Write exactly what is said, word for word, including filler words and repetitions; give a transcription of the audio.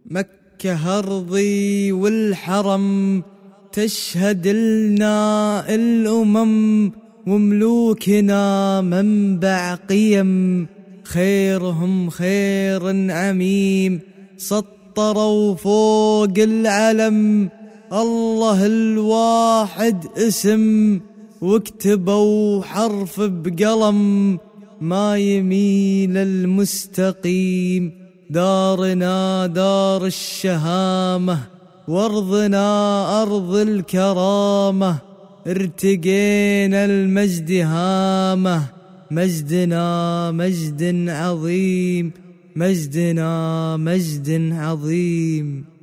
مكة أرضي والحرم تشهد لنا الأمم، وملوكنا منبع قيم خيرهم خير عميم. سطروا فوق العلم الله الواحد اسم، واكتبوا حرف بقلم ما يميل المستقيم. دارنا دار الشهامة وارضنا أرض الكرامة، ارتقينا المجد هامة، مجدنا مجد عظيم، مجدنا مجد عظيم.